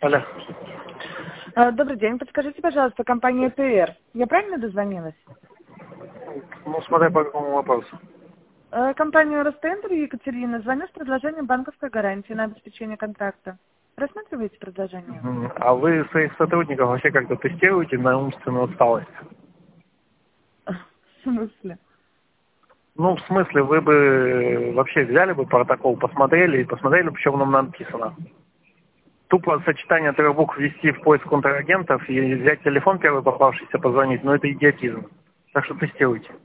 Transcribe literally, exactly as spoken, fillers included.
Алло. А, Добрый день. Подскажите, пожалуйста, компания ПР. Я правильно дозвонилась? Ну, смотря по какому вопросу. Э, Компания Ростендер, Екатерина, звоню с предложением банковской гарантии на обеспечение контракта. Рассматриваете предложение? Мгм. А вы своих сотрудников вообще как-то тестируете на умственную усталость? В смысле? Ну, в смысле, вы бы вообще взяли бы протокол, посмотрели и посмотрели, в чем нам написано. Тупо сочетание трех букв ввести в поиск контрагентов и взять телефон первый попавшийся, позвонить, ну это идиотизм. Так что тестируйте.